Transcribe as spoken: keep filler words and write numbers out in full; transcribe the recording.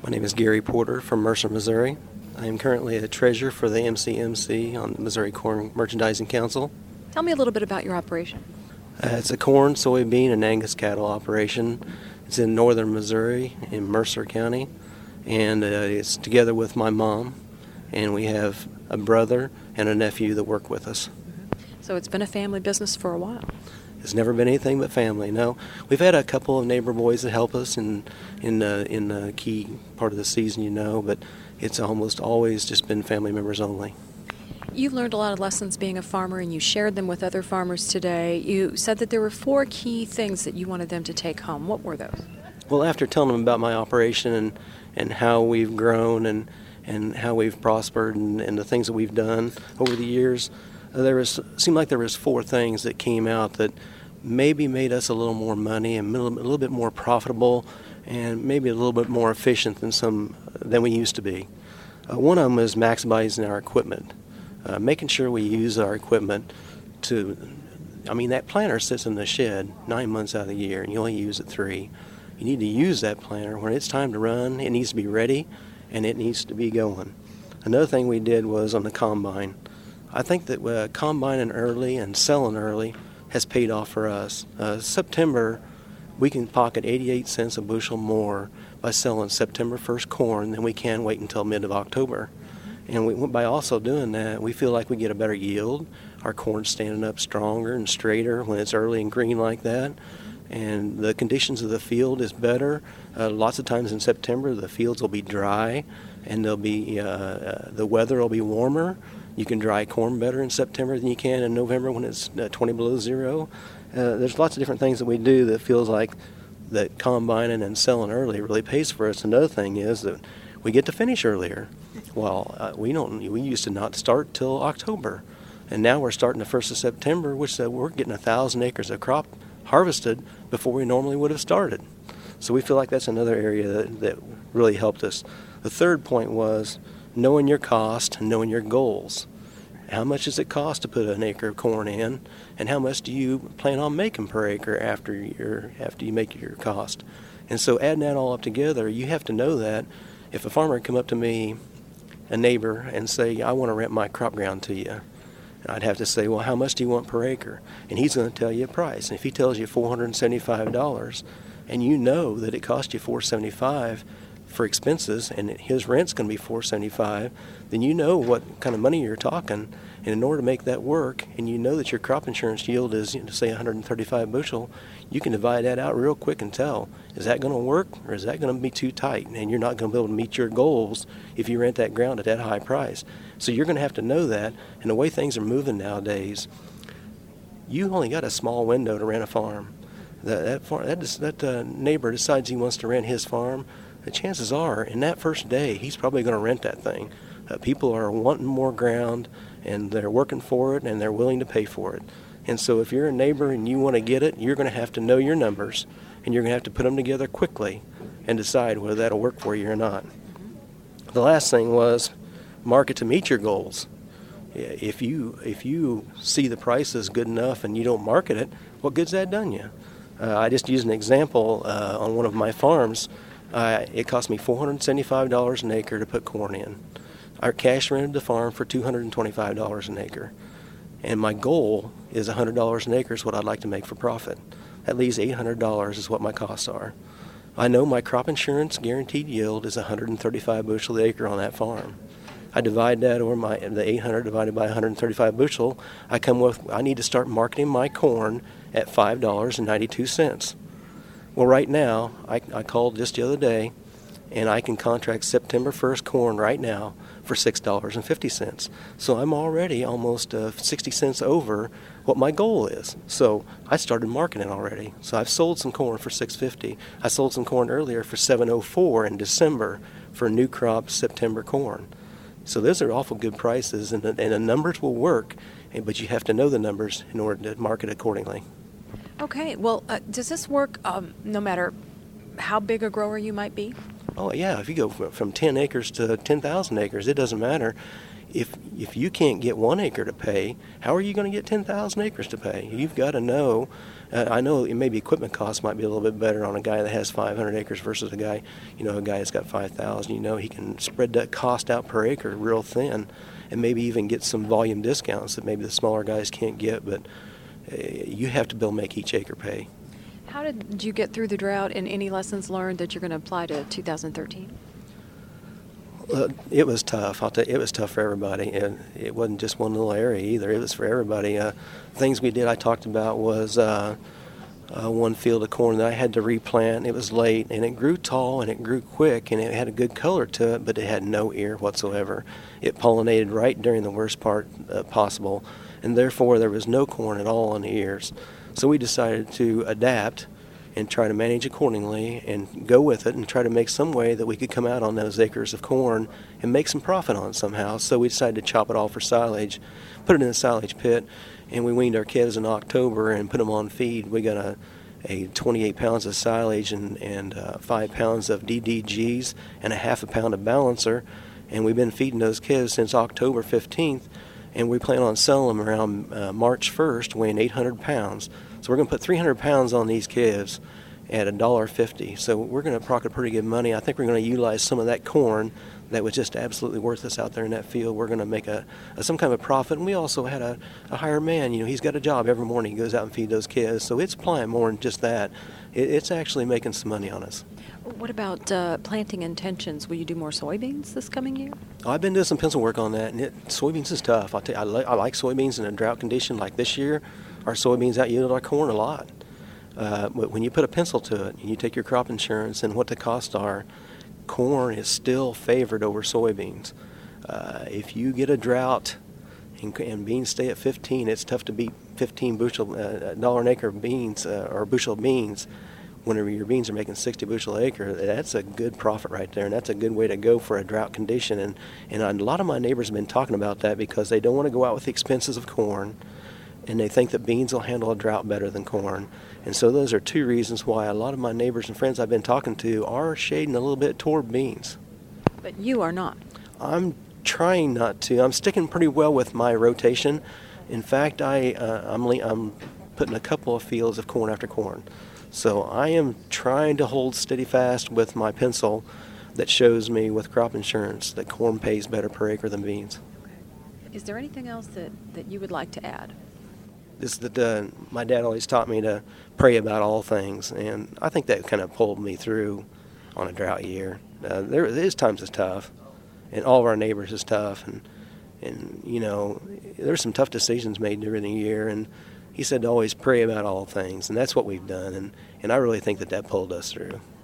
My name is Gary Porter from Mercer, Missouri. I am currently a treasurer for the M C M C on the Missouri Corn Merchandising Council. Tell me a little bit about your operation. Uh, it's a corn, soybean, and Angus cattle operation. It's in northern Missouri in Mercer County, and uh, it's together with my mom, and we have a brother and a nephew that work with us. So it's been a family business for a while. It's never been anything but family. No, we've had a couple of neighbor boys that help us in in uh, in the key part of the season, you know, but it's almost always just been family members only. You've learned a lot of lessons being a farmer, and you shared them with other farmers today. You said that there were four key things that you wanted them to take home. What were those? Well, after telling them about my operation and, and how we've grown and, and how we've prospered and, and the things that we've done over the years, uh, there was seemed like there was four things that came out that maybe made us a little more money and a little, a little bit more profitable and maybe a little bit more efficient than some than we used to be. Uh, one of them is maximizing our equipment, uh, making sure we use our equipment to, I mean, that planter sits in the shed nine months out of the year and you only use it three. You need to use that planter. When it's time to run, it needs to be ready and it needs to be going. Another thing we did was on the combine. I think that uh, combining early and selling early has paid off for us. Uh, September, we can pocket eighty-eight cents a bushel more by selling September first corn than we can wait until mid of October. And we, by also doing that, we feel like we get a better yield. Our corn's standing up stronger and straighter when it's early and green like that. And the conditions of the field is better. Uh, lots of times in September, the fields will be dry, and they'll be uh, uh, the weather will be warmer. You can dry corn better in September than you can in November when it's uh, twenty below zero. Uh, there's lots of different things that we do that feels like that combining and selling early really pays for us. Another thing is that we get to finish earlier. Well, uh, we don't. We used to not start till October, and now we're starting the first of September, which uh, we're getting a thousand acres of crop harvested before we normally would have started. So we feel like that's another area that, that really helped us. The third point was knowing your cost and knowing your goals. How much does it cost to put an acre of corn in, and how much do you plan on making per acre after your after you make your cost? And so adding that all up together, you have to know that if a farmer come up to me, a neighbor, and say, I want to rent my crop ground to you, I'd have to say, well, how much do you want per acre? And he's going to tell you a price. And if he tells you four hundred seventy-five dollars, and you know that it cost you four hundred seventy-five dollars for expenses, and his rent's going to be four hundred seventy-five dollars, then you know what kind of money you're talking. And in order to make that work, and you know that your crop insurance yield is, you know, say, one hundred thirty-five bushel, you can divide that out real quick and tell, is that going to work, or is that going to be too tight? And you're not going to be able to meet your goals if you rent that ground at that high price. So you're going to have to know that. And the way things are moving nowadays, you only got a small window to rent a farm. That that, farm, that, that uh, neighbor decides he wants to rent his farm, the chances are, in that first day, he's probably going to rent that thing. Uh, people are wanting more ground, and they're working for it, and they're willing to pay for it. And so if you're a neighbor and you want to get it, you're going to have to know your numbers, and you're going to have to put them together quickly and decide whether that'll work for you or not. The last thing was market to meet your goals. If you if you see the price is good enough and you don't market it, what good's that done you? Uh, I just used an example uh, on one of my farms. Uh, it cost me four hundred seventy-five dollars an acre to put corn in. I cash rented the farm for two hundred twenty-five dollars an acre. And my goal is one hundred dollars an acre is what I'd like to make for profit. That leaves eight hundred dollars is what my costs are. I know my crop insurance guaranteed yield is one hundred thirty-five bushel an acre on that farm. I divide that over my the eight hundred divided by one hundred thirty-five bushel. I come with, I need to start marketing my corn at five dollars and ninety-two cents. Well, right now, I, I called just the other day, and I can contract September first corn right now for six dollars and fifty cents. So I'm already almost uh, sixty cents over what my goal is. So I started marketing already. So I've sold some corn for six dollars and fifty cents. I sold some corn earlier for seven oh four in December for new crop September corn. So those are awful good prices, and the, and the numbers will work, but you have to know the numbers in order to market accordingly. Okay, well, uh, does this work um, no matter how big a grower you might be? Oh, yeah, if you go from ten acres to ten thousand acres, it doesn't matter. If if you can't get one acre to pay, how are you going to get ten thousand acres to pay? You've got to know Uh, I know maybe equipment costs might be a little bit better on a guy that has five hundred acres versus a guy, you know, a guy that's got five thousand. You know, he can spread that cost out per acre real thin, and maybe even get some volume discounts that maybe the smaller guys can't get. But uh, you have to be able to make each acre pay. How did you get through the drought, and any lessons learned that you're going to apply to two thousand thirteen? Uh, it was tough. I'll tell you, it was tough for everybody. And it wasn't just one little area either. It was for everybody. Uh, things we did I talked about was uh, uh, one field of corn that I had to replant. It was late, and it grew tall, and it grew quick, and it had a good color to it, but it had no ear whatsoever. It pollinated right during the worst part uh, possible, and therefore there was no corn at all on the ears. So we decided to adapt and try to manage accordingly and go with it and try to make some way that we could come out on those acres of corn and make some profit on it somehow. So we decided to chop it all for silage, put it in a silage pit, and we weaned our calves in October and put them on feed. We got a, a twenty-eight pounds of silage and, and uh, five pounds of D D Gs and a half a pound of balancer, and we've been feeding those calves since October fifteenth, and we plan on selling them around uh, March first, weighing eight hundred pounds. So we're going to put three hundred pounds on these calves at one dollar fifty. So we're going to pocket pretty good money. I think we're going to utilize some of that corn that was just absolutely worthless out there in that field. We're going to make a, a some kind of a profit. And we also had a, a hired man. You know, he's got a job every morning. He goes out and feeds those calves. So it's applying more than just that. It, it's actually making some money on us. What about uh, planting intentions? Will you do more soybeans this coming year? Oh, I've been doing some pencil work on that, and it, soybeans is tough. I'll tell you, I, li- I like soybeans in a drought condition like this year. Our soybeans out yield our corn a lot. Uh, but when you put a pencil to it and you take your crop insurance and what the costs are, corn is still favored over soybeans. Uh, if you get a drought and, and beans stay at fifteen, it's tough to beat fifteen bushel, uh, dollar an acre of beans uh, or bushel of beans. Whenever your beans are making sixty bushel an acre, that's a good profit right there, and that's a good way to go for a drought condition. And, and a lot of my neighbors have been talking about that because they don't want to go out with the expenses of corn, and they think that beans will handle a drought better than corn. And so those are two reasons why a lot of my neighbors and friends I've been talking to are shading a little bit toward beans. But you are not. I'm trying not to. I'm sticking pretty well with my rotation. In fact, I, uh, I'm, le- I'm putting a couple of fields of corn after corn. So I am trying to hold steady fast with my pencil that shows me with crop insurance that corn pays better per acre than beans. Is there anything else that, that you would like to add? Is that uh, my dad always taught me to pray about all things, and I think that kind of pulled me through on a drought year. Uh, there is times it's tough, and all of our neighbors is tough, and and you know there's some tough decisions made during the year, and he said to always pray about all things, and that's what we've done, and, and I really think that that pulled us through.